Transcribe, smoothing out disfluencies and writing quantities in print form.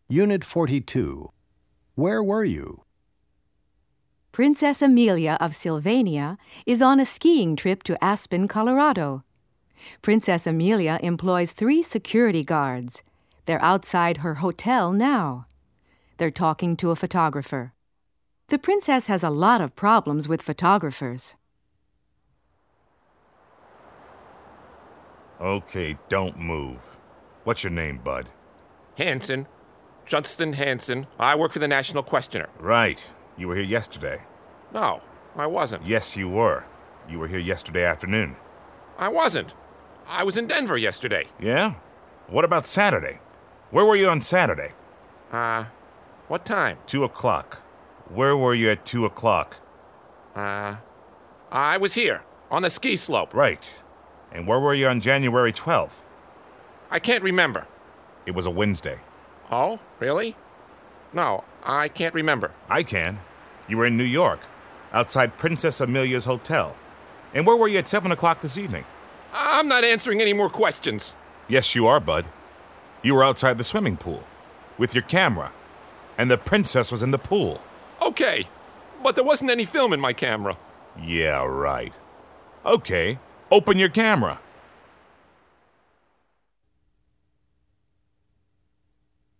Unit 42. Where were you? Princess Amelia of Sylvania is on a skiing trip to Aspen, Colorado. Princess Amelia employs 3 security guards. They're outside her hotel now. They're talking to a photographer. The princess has a lot of problems with photographers. Okay, don't move. What's your name, bud? Hanson. Justin Hanson. I work for the National Questioner. Right. You were here yesterday. No, I wasn't. Yes, you were. You were here yesterday afternoon. I wasn't. I was in Denver yesterday. Yeah? What about Saturday? Where were you on Saturday? What time? 2 o'clock. Where were you at 2 o'clock? I was here, on the ski slope. Right. And where were you on January 12th? I can't remember. It was a Wednesday. Oh, really? No, I can't remember. I can. You were in New York, outside Princess Amelia's hotel. And where were you at 7 o'clock this evening? I'm not answering any more questions. Yes, you are, bud. You were outside the swimming pool, with your camera, and the princess was in the pool. Okay, but there wasn't any film in my camera. Yeah, right. Okay, open your camera.